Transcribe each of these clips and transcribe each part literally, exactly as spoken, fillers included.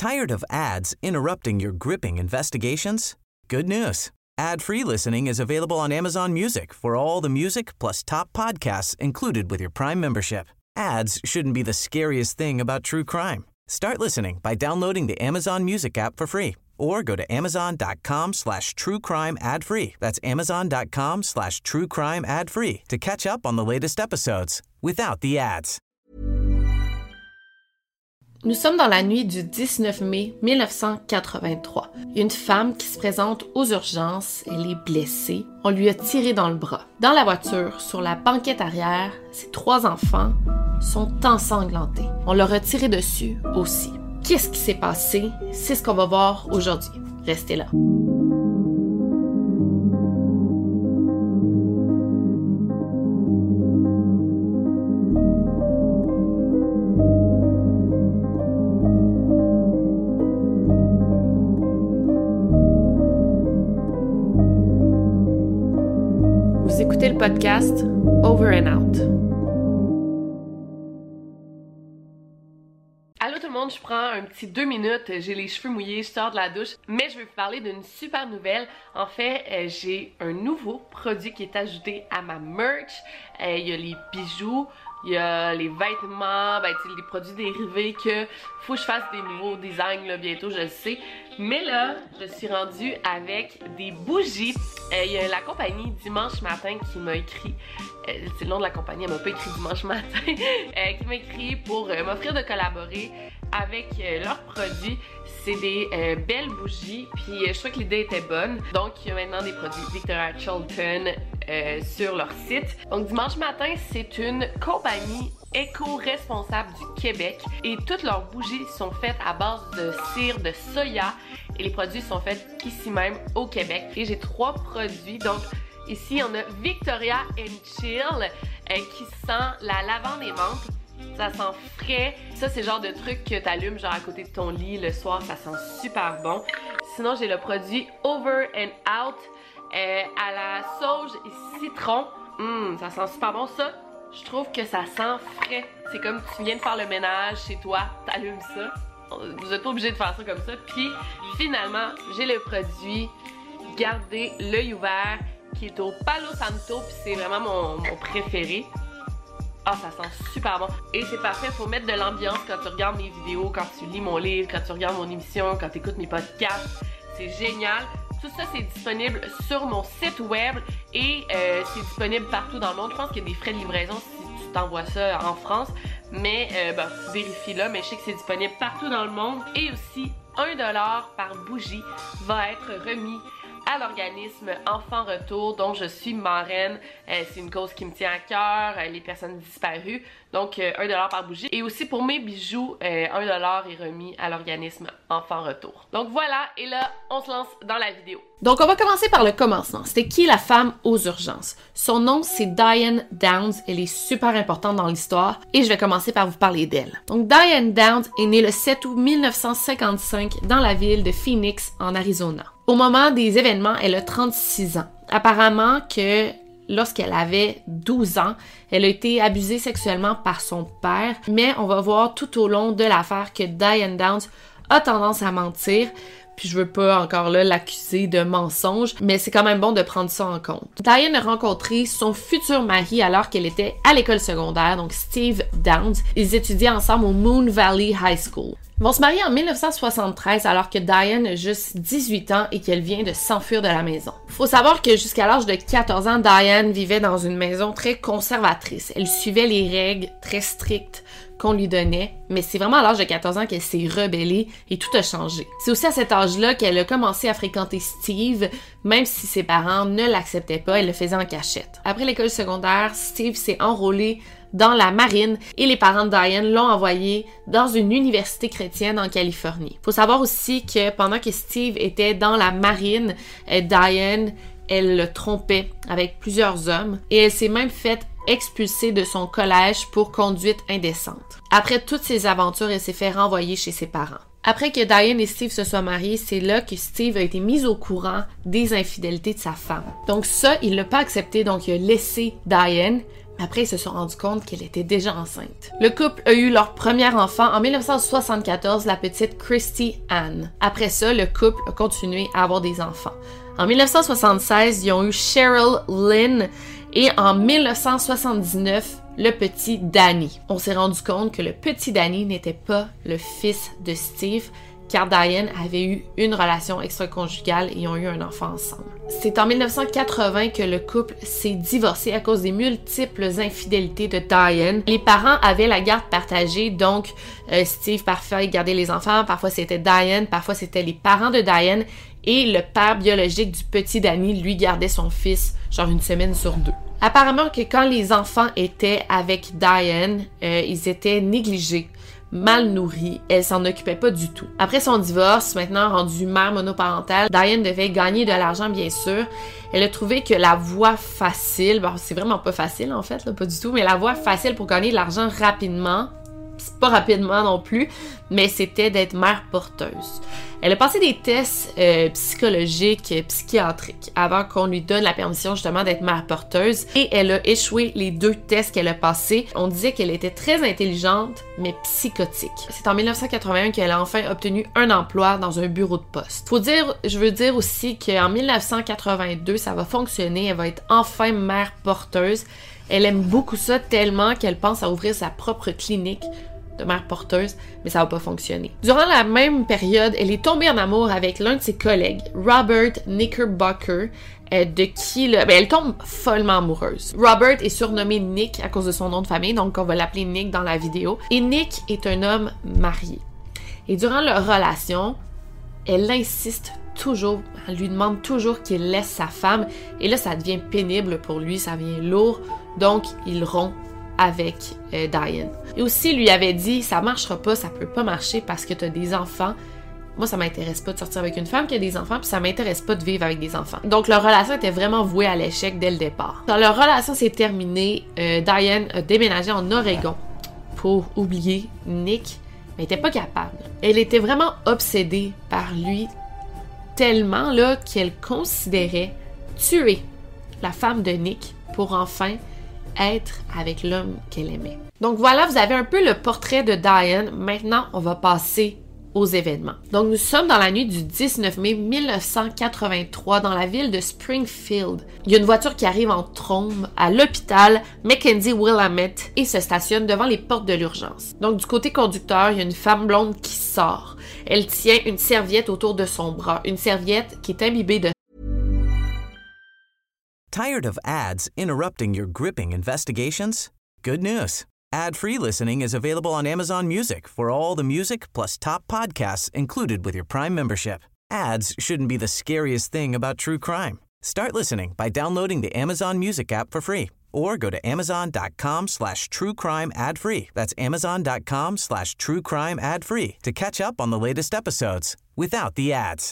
Tired of ads interrupting your gripping investigations? Good news. Ad-free listening is available on Amazon Music for all the music plus top podcasts included with your Prime membership. Ads shouldn't be the scariest thing about true crime. Start listening by downloading the Amazon Music app for free or go to amazon.com slash true crime ad free. That's amazon.com slash true crime ad free to catch up on the latest episodes without the ads. Nous sommes dans la nuit du dix-neuf mai mille neuf cent quatre-vingt-trois. Une femme qui se présente aux urgences, elle est blessée. On lui a tiré dans le bras. Dans la voiture, sur la banquette arrière, ses trois enfants sont ensanglantés. On leur a tiré dessus aussi. Qu'est-ce qui s'est passé? C'est ce qu'on va voir aujourd'hui. Restez là. Vous écoutez le podcast Over and Out. Allô tout le monde, je prends un petit deux minutes, j'ai les cheveux mouillés, je sors de la douche, mais je vais vous parler d'une super nouvelle. En fait, euh, j'ai un nouveau produit qui est ajouté à ma merch. Euh, il y a les bijoux, il y a les vêtements, ben, les produits dérivés que faut que je fasse des nouveaux designs là, bientôt, je le sais. Mais là, je suis rendue avec des bougies. Euh, il y a la compagnie Dimanche Matin qui m'a écrit, euh, c'est le nom de la compagnie, elle m'a pas écrit Dimanche Matin, euh, qui m'a écrit pour euh, m'offrir de collaborer avec euh, leurs produits. C'est des euh, belles bougies, puis euh, je trouvais que l'idée était bonne. Donc, il y a maintenant des produits Victoria Charlton euh, sur leur site. Donc, Dimanche Matin, c'est une compagnie éco-responsable du Québec et toutes leurs bougies sont faites à base de cire de soya et les produits sont faits ici même au Québec. Et j'ai trois produits. Donc, ici, on a Victoria and Chill euh, qui sent la lavande et menthe. Ça sent frais. Ça, c'est le genre de truc que t'allumes genre à côté de ton lit le soir. Ça sent super bon. Sinon, j'ai le produit Over and Out euh, à la sauge et citron. Hum, ça sent super bon. Ça, je trouve que ça sent frais. C'est comme tu viens de faire le ménage chez toi, t'allumes ça. Vous êtes pas obligé de faire ça comme ça. Puis, finalement, j'ai le produit Gardez l'œil ouvert qui est au Palo Santo. Puis c'est vraiment mon, mon préféré. Ah, ça sent super bon. Et c'est parfait pour mettre de l'ambiance quand tu regardes mes vidéos, quand tu lis mon livre, quand tu regardes mon émission, quand tu écoutes mes podcasts. C'est génial. Tout ça, c'est disponible sur mon site web et euh, c'est disponible partout dans le monde. Je pense qu'il y a des frais de livraison si tu t'envoies ça en France. Mais, euh, ben, vérifie là, mais je sais que c'est disponible partout dans le monde. Et aussi, un dollar par bougie va être remis à l'organisme Enfants Retour dont je suis marraine. Euh, c'est une cause qui me tient à cœur, euh, les personnes disparues. Donc, euh, un dollar par bougie. Et aussi pour mes bijoux, euh, un dollar est remis à l'organisme Enfants Retour. Donc voilà, et là, on se lance dans la vidéo. Donc, on va commencer par le commencement. C'était qui la femme aux urgences? Son nom, c'est Diane Downs. Elle est super importante dans l'histoire et je vais commencer par vous parler d'elle. Donc, Diane Downs est née le sept août mille neuf cent cinquante-cinq dans la ville de Phoenix, en Arizona. Au moment des événements, elle a trente-six ans. Apparemment que lorsqu'elle avait douze ans, elle a été abusée sexuellement par son père, mais on va voir tout au long de l'affaire que Diane Downs a tendance à mentir. Puis je veux pas encore là l'accuser de mensonge, mais c'est quand même bon de prendre ça en compte. Diane a rencontré son futur mari alors qu'elle était à l'école secondaire, donc Steve Downs. Ils étudiaient ensemble au Moon Valley High School. Ils vont se marier en mille neuf cent soixante-treize alors que Diane a juste dix-huit ans et qu'elle vient de s'enfuir de la maison. Faut savoir que jusqu'à l'âge de quatorze ans, Diane vivait dans une maison très conservatrice. Elle suivait les règles très strictes qu'on lui donnait, mais c'est vraiment à l'âge de quatorze ans qu'elle s'est rebellée et tout a changé. C'est aussi à cet âge-là qu'elle a commencé à fréquenter Steve, même si ses parents ne l'acceptaient pas, elle le faisait en cachette. Après l'école secondaire, Steve s'est enrôlé dans la marine et les parents de Diane l'ont envoyé dans une université chrétienne en Californie. Faut savoir aussi que pendant que Steve était dans la marine, Diane, elle le trompait avec plusieurs hommes et elle s'est même faite expulsée de son collège pour conduite indécente. Après toutes ces aventures, elle s'est fait renvoyer chez ses parents. Après que Diane et Steve se soient mariés, c'est là que Steve a été mis au courant des infidélités de sa femme. Donc ça, il l'a pas accepté, donc il a laissé Diane, Après, ils se sont rendus compte qu'elle était déjà enceinte. Le couple a eu leur premier enfant en dix-neuf cent soixante-quatorze, la petite Christy Ann. Après ça, le couple a continué à avoir des enfants. En dix-neuf cent soixante-seize, ils ont eu Cheryl Lynn et en dix-neuf cent soixante-dix-neuf, le petit Danny. On s'est rendu compte que le petit Danny n'était pas le fils de Steve, car Diane avait eu une relation extra-conjugale et ils ont eu un enfant ensemble. C'est en dix-neuf cent quatre-vingts que le couple s'est divorcé à cause des multiples infidélités de Diane. Les parents avaient la garde partagée, donc euh, Steve parfois gardait les enfants, parfois c'était Diane, parfois c'était les parents de Diane, et le père biologique du petit Danny, lui, gardait son fils genre une semaine sur deux. Apparemment que quand les enfants étaient avec Diane, euh, ils étaient négligés, mal nourrie, elle s'en occupait pas du tout. Après son divorce, maintenant rendue mère monoparentale, Diane devait gagner de l'argent bien sûr. Elle a trouvé que la voie facile, bon c'est vraiment pas facile en fait, là, pas du tout, mais la voie facile pour gagner de l'argent rapidement, c'est pas rapidement non plus, mais c'était d'être mère porteuse. Elle a passé des tests euh, psychologiques, psychiatriques, avant qu'on lui donne la permission justement d'être mère porteuse. Et elle a échoué les deux tests qu'elle a passés. On disait qu'elle était très intelligente, mais psychotique. C'est en dix-neuf cent quatre-vingt-un qu'elle a enfin obtenu un emploi dans un bureau de poste. Faut dire, je veux dire aussi qu'en dix-neuf cent quatre-vingt-deux, ça va fonctionner. Elle va être enfin mère porteuse. Elle aime beaucoup ça tellement qu'elle pense à ouvrir sa propre clinique de mère porteuse, mais ça va pas fonctionner. Durant la même période, elle est tombée en amour avec l'un de ses collègues, Robert Knickerbocker, euh, de qui là, ben, elle tombe follement amoureuse. Robert est surnommé Nick à cause de son nom de famille, donc on va l'appeler Nick dans la vidéo. Et Nick est un homme marié. Et durant leur relation, elle insiste toujours, elle lui demande toujours qu'il laisse sa femme, et là ça devient pénible pour lui, ça devient lourd, donc il rompt avec euh, Diane. Et aussi, il lui avait dit, ça marchera pas, ça peut pas marcher parce que t'as des enfants. Moi, ça m'intéresse pas de sortir avec une femme qui a des enfants, puis ça m'intéresse pas de vivre avec des enfants. Donc, leur relation était vraiment vouée à l'échec dès le départ. Quand leur relation s'est terminée, euh, Diane a déménagé en Oregon pour oublier Nick, mais elle était pas capable. Elle était vraiment obsédée par lui, tellement là qu'elle considérait tuer la femme de Nick pour enfin être avec l'homme qu'elle aimait. Donc voilà, vous avez un peu le portrait de Diane. Maintenant, on va passer aux événements. Donc nous sommes dans la nuit du dix-neuf mai mille neuf cent quatre-vingt-trois dans la ville de Springfield. Il y a une voiture qui arrive en trombe à l'hôpital Mackenzie Willamette et se stationne devant les portes de l'urgence. Donc du côté conducteur, il y a une femme blonde qui sort. Elle tient une serviette autour de son bras, une serviette qui est imbibée de Tired of ads interrupting your gripping investigations? Good news. Ad-free listening is available on Amazon Music for all the music plus top podcasts included with your Prime membership. Ads shouldn't be the scariest thing about true crime. Start listening by downloading the Amazon Music app for free or go to amazon.com slash true crime ad free. That's amazon.com slash true crime ad free to catch up on the latest episodes without the ads.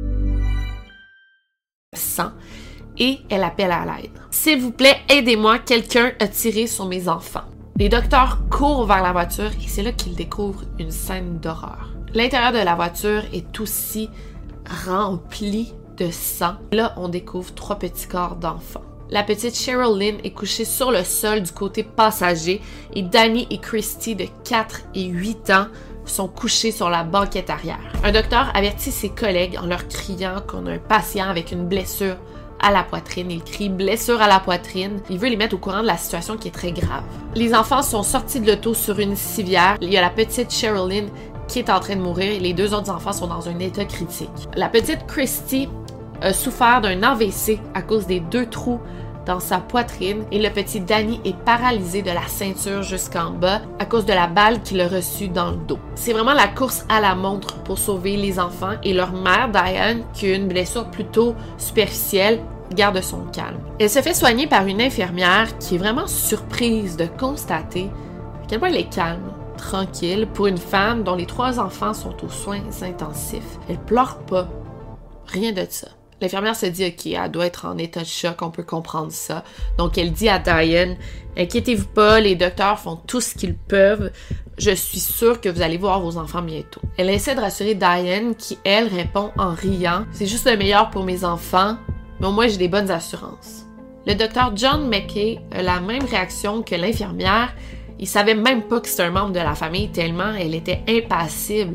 Sang. Et elle appelle à l'aide. S'il vous plaît, aidez-moi, quelqu'un a tiré sur mes enfants. Les docteurs courent vers la voiture et c'est là qu'ils découvrent une scène d'horreur. L'intérieur de la voiture est aussi rempli de sang. Là, on découvre trois petits corps d'enfants. La petite Cheryl Lynn est couchée sur le sol du côté passager et Danny et Christy de quatre et huit ans sont couchés sur la banquette arrière. Un docteur avertit ses collègues en leur criant qu'on a un patient avec une blessure à la poitrine. Il crie « blessure à la poitrine ». Il veut les mettre au courant de la situation qui est très grave. Les enfants sont sortis de l'auto sur une civière. Il y a la petite Cheryl Lynn qui est en train de mourir et les deux autres enfants sont dans un état critique. La petite Christy a souffert d'un A V C à cause des deux trous dans sa poitrine et le petit Danny est paralysé de la ceinture jusqu'en bas à cause de la balle qu'il a reçue dans le dos. C'est vraiment la course à la montre pour sauver les enfants et leur mère, Diane, qui a une blessure plutôt superficielle, garde son calme. Elle se fait soigner par une infirmière qui est vraiment surprise de constater à quel point elle est calme, tranquille, pour une femme dont les trois enfants sont aux soins intensifs. Elle pleure pas, rien de ça. L'infirmière se dit « Ok, elle doit être en état de choc, on peut comprendre ça. » Donc, elle dit à Diane « Inquiétez-vous pas, les docteurs font tout ce qu'ils peuvent. Je suis sûre que vous allez voir vos enfants bientôt. » Elle essaie de rassurer Diane qui, elle, répond en riant « C'est juste le meilleur pour mes enfants, mais au moins j'ai des bonnes assurances. Le docteur John McKay a la même réaction que l'infirmière. Il savait même pas que c'était un membre de la famille tellement elle était impassible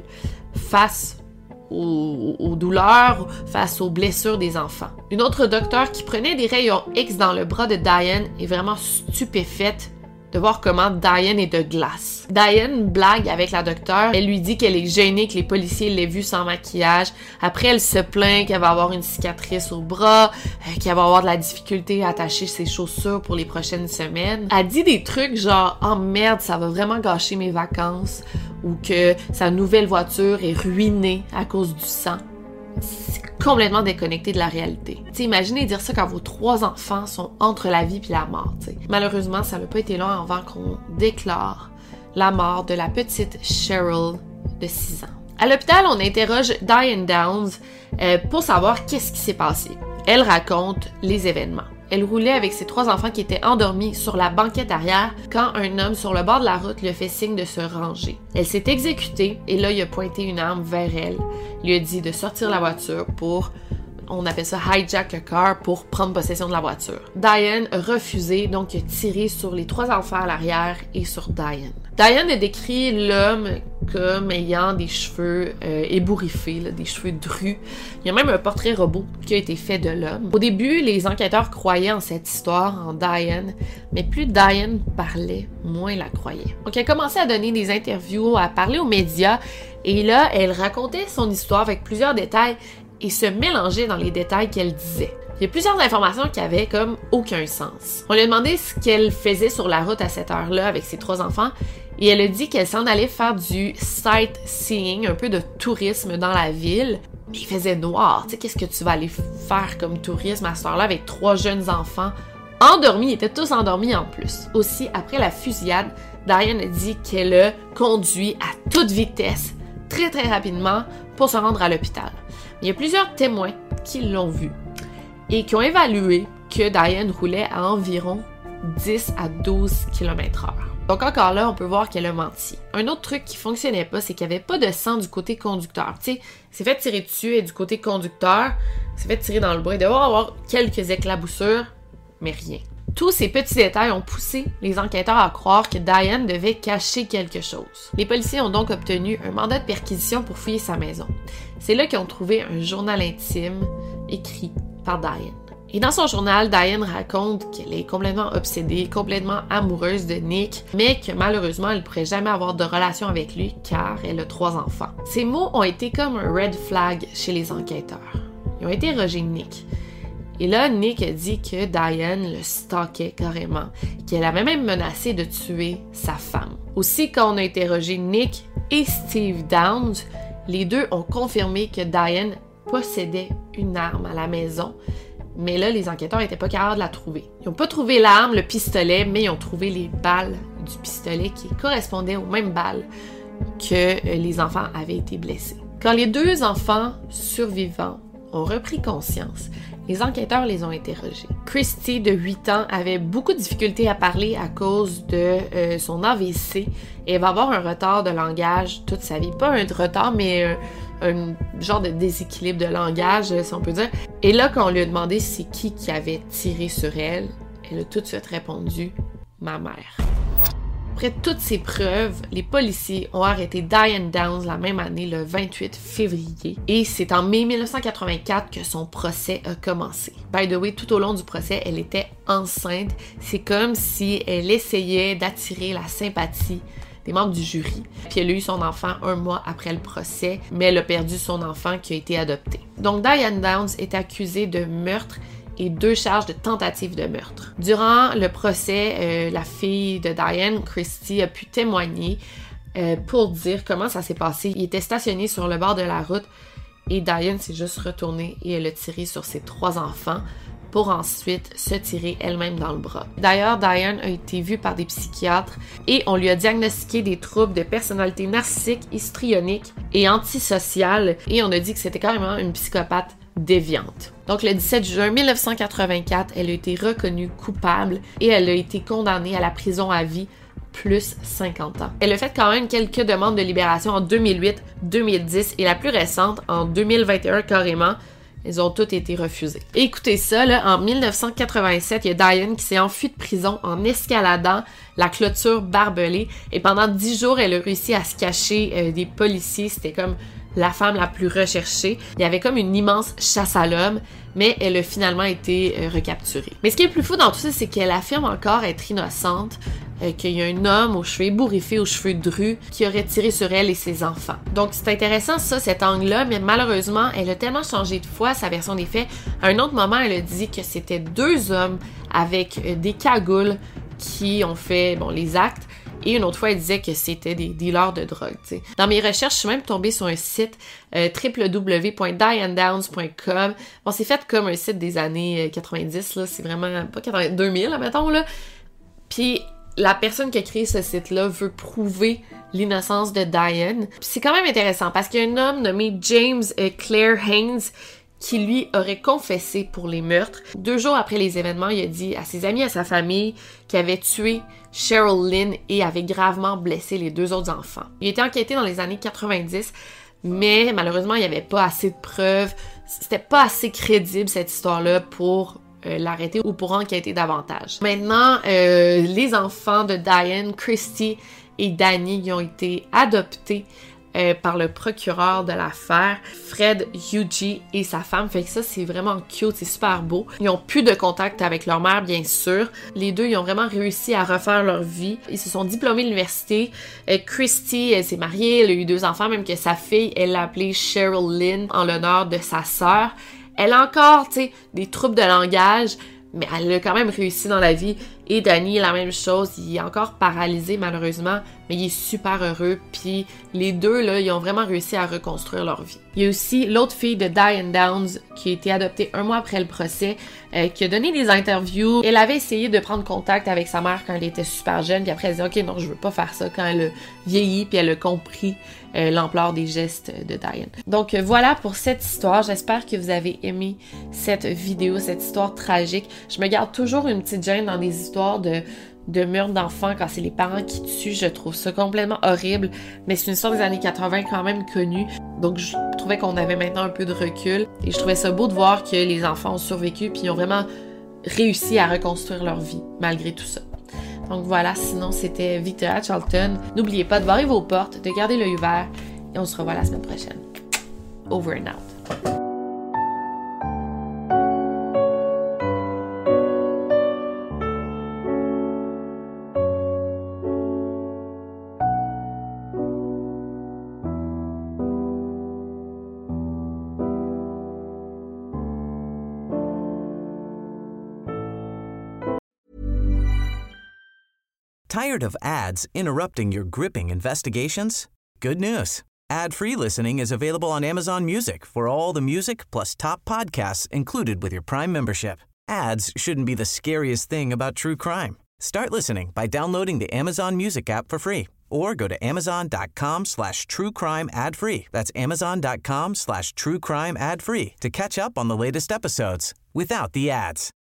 face aux, aux douleurs, face aux blessures des enfants. Une autre docteure qui prenait des rayons X dans le bras de Diane est vraiment stupéfaite de voir comment Diane est de glace. Diane blague avec la docteure. Elle lui dit qu'elle est gênée que les policiers l'aient vue sans maquillage. Après, elle se plaint qu'elle va avoir une cicatrice au bras, euh, qu'elle va avoir de la difficulté à attacher ses chaussures pour les prochaines semaines. Elle dit des trucs genre « Oh merde, ça va vraiment gâcher mes vacances » ou que sa nouvelle voiture est ruinée à cause du sang. C'est complètement déconnecté de la réalité. T'sais, imaginez dire ça quand vos trois enfants sont entre la vie et la mort. T'sais. Malheureusement, ça n'a pas été long avant qu'on déclare la mort de la petite Cheryl de six ans. À l'hôpital, on interroge Diane Downs euh, pour savoir qu'est-ce qui s'est passé. Elle raconte les événements. Elle roulait avec ses trois enfants qui étaient endormis sur la banquette arrière quand un homme sur le bord de la route lui a fait signe de se ranger. Elle s'est exécutée et là, il a pointé une arme vers elle. Il lui a dit de sortir la voiture pour, on appelle ça hijack le car, pour prendre possession de la voiture. Diane a refusé, donc il a tiré sur les trois enfants à l'arrière et sur Diane. Diane a décrit l'homme comme ayant des cheveux euh, ébouriffés, là, des cheveux drus. Il y a même un portrait robot qui a été fait de l'homme. Au début, les enquêteurs croyaient en cette histoire, en Diane, mais plus Diane parlait, moins la croyait. Donc elle a commencé à donner des interviews, à parler aux médias, et là, elle racontait son histoire avec plusieurs détails et se mélangeait dans les détails qu'elle disait. Il y a plusieurs informations qui avaient comme aucun sens. On lui a demandé ce qu'elle faisait sur la route à cette heure-là avec ses trois enfants et elle a dit qu'elle s'en allait faire du sightseeing, un peu de tourisme dans la ville. Mais il faisait noir, tu sais, qu'est-ce que tu vas aller faire comme tourisme à cette heure-là avec trois jeunes enfants endormis, ils étaient tous endormis en plus. Aussi, après la fusillade, Diane a dit qu'elle a conduit à toute vitesse, très très rapidement, pour se rendre à l'hôpital. Il y a plusieurs témoins qui l'ont vu et qui ont évalué que Diane roulait à environ dix à douze kilomètres heure. Donc encore là, on peut voir qu'elle a menti. Un autre truc qui fonctionnait pas, c'est qu'il n'y avait pas de sang du côté conducteur. Tu sais, c'est fait tirer dessus et du côté conducteur, c'est fait tirer dans le bras. Il doit y avoir quelques éclaboussures, mais rien. Tous ces petits détails ont poussé les enquêteurs à croire que Diane devait cacher quelque chose. Les policiers ont donc obtenu un mandat de perquisition pour fouiller sa maison. C'est là qu'ils ont trouvé un journal intime écrit par Diane. Et dans son journal, Diane raconte qu'elle est complètement obsédée, complètement amoureuse de Nick, mais que malheureusement, elle ne pourrait jamais avoir de relation avec lui car elle a trois enfants. Ces mots ont été comme un red flag chez les enquêteurs. Ils ont interrogé Nick. Et là, Nick a dit que Diane le stalkait carrément, qu'elle avait même menacé de tuer sa femme. Aussi, quand on a interrogé Nick et Steve Downs, les deux ont confirmé que Diane possédait une arme à la maison, mais là, les enquêteurs n'étaient pas capables de la trouver. Ils n'ont pas trouvé l'arme, le pistolet, mais ils ont trouvé les balles du pistolet qui correspondaient aux mêmes balles que les enfants avaient été blessés. Quand les deux enfants survivants ont repris conscience, les enquêteurs les ont interrogés. Christy, de huit ans, avait beaucoup de difficultés à parler à cause de euh, son A V C et elle va avoir un retard de langage toute sa vie. Pas un retard, mais un, un genre de déséquilibre de langage, si on peut dire. Et là, quand on lui a demandé c'est qui qui avait tiré sur elle, elle a tout de suite répondu « ma mère ». Après toutes ces preuves, les policiers ont arrêté Diane Downs la même année, le vingt-huit février, et c'est en mai mille neuf cent quatre-vingt-quatre que son procès a commencé. By the way, tout au long du procès, elle était enceinte. C'est comme si elle essayait d'attirer la sympathie des membres du jury. Puis elle a eu son enfant un mois après le procès, mais elle a perdu son enfant qui a été adopté. Donc Diane Downs est accusée de meurtre et deux charges de tentative de meurtre. Durant le procès, euh, la fille de Diane, Christy, a pu témoigner euh, pour dire comment ça s'est passé. Il était stationné sur le bord de la route et Diane s'est juste retournée et elle a tiré sur ses trois enfants pour ensuite se tirer elle-même dans le bras. D'ailleurs, Diane a été vue par des psychiatres et on lui a diagnostiqué des troubles de personnalité narcissique, histrionique et antisociale et on a dit que c'était carrément une psychopathe déviante. Donc le dix-sept juin mille neuf cent quatre-vingt-quatre, elle a été reconnue coupable et elle a été condamnée à la prison à vie plus cinquante ans. Elle a fait quand même quelques demandes de libération en deux mille huit, deux mille dix et la plus récente en deux mille vingt et un carrément Ils ont tous été refusés. Et écoutez ça, là, en dix-neuf cent quatre-vingt-sept, il y a Diane qui s'est enfuie de prison en escaladant la clôture barbelée. Et pendant dix jours, elle a réussi à se cacher euh, des policiers. C'était comme la femme la plus recherchée. Il y avait comme une immense chasse à l'homme, mais elle a finalement été euh, recapturée. Mais ce qui est le plus fou dans tout ça, c'est qu'elle affirme encore être innocente, euh, qu'il y a un homme aux cheveux ébouriffés, aux cheveux drus, qui aurait tiré sur elle et ses enfants. Donc c'est intéressant ça, cet angle-là, mais malheureusement, elle a tellement changé de foi, sa version des faits. À un autre moment, elle a dit que c'était deux hommes avec euh, des cagoules qui ont fait bon les actes. Et une autre fois, elle disait que c'était des dealers de drogue, tu sais. Dans mes recherches, je suis même tombée sur un site euh, w w w point diane downs point com. Bon, c'est fait comme un site des années quatre-vingt-dix, là. C'est vraiment pas quatre-vingt, deux mille, là, mettons, là. Puis la personne qui a créé ce site-là veut prouver l'innocence de Diane. Puis c'est quand même intéressant parce qu'il y a un homme nommé James euh, Claire Haynes qui, lui, aurait confessé pour les meurtres. Deux jours après les événements, il a dit à ses amis, à sa famille, qu'il avait tué Cheryl Lynn et avait gravement blessé les deux autres enfants. Il a été enquêté dans les années quatre-vingt-dix, mais malheureusement, il n'y avait pas assez de preuves. C'était pas assez crédible, cette histoire-là, pour euh, l'arrêter ou pour enquêter davantage. Maintenant, euh, les enfants de Diane, Christy et Danny, ils ont été adoptés Euh, par le procureur de l'affaire, Fred Hugie et sa femme. Fait que ça, c'est vraiment cute, c'est super beau. Ils ont plus de contact avec leur mère, bien sûr. Les deux, ils ont vraiment réussi à refaire leur vie. Ils se sont diplômés de l'université. Euh, Christy, elle s'est mariée, elle a eu deux enfants, même que sa fille, elle l'a appelée Cheryl Lynn en l'honneur de sa sœur. Elle a encore, tu sais, des troubles de langage, mais elle a quand même réussi dans la vie. Et Danny, la même chose, il est encore paralysé malheureusement, mais il est super heureux. Puis les deux, là, ils ont vraiment réussi à reconstruire leur vie. Il y a aussi l'autre fille de Diane Downs qui a été adoptée un mois après le procès, euh, qui a donné des interviews. Elle avait essayé de prendre contact avec sa mère quand elle était super jeune, puis après elle a dit « Ok, non, je veux pas faire ça » quand elle a vieilli, puis elle a compris euh, l'ampleur des gestes de Diane. Donc euh, voilà pour cette histoire. J'espère que vous avez aimé cette vidéo, cette histoire tragique. Je me garde toujours une petite gêne dans des histoires de, de meurtre d'enfants quand c'est les parents qui tuent. Je trouve ça complètement horrible, mais c'est une histoire des années quatre-vingt quand même connue, donc je trouvais qu'on avait maintenant un peu de recul et je trouvais ça beau de voir que les enfants ont survécu puis ils ont vraiment réussi à reconstruire leur vie malgré tout ça. Donc voilà, sinon c'était Victoria Charlton. N'oubliez pas de barrer vos portes, de garder l'œil ouvert et on se revoit la semaine prochaine. Over and out. Tired of ads interrupting your gripping investigations? Good news. Ad-free listening is available on Amazon Music for all the music plus top podcasts included with your Prime membership. Ads shouldn't be the scariest thing about true crime. Start listening by downloading the Amazon Music app for free or go to amazon.com slash true crime ad free. That's amazon.com slash true crime ad free to catch up on the latest episodes without the ads.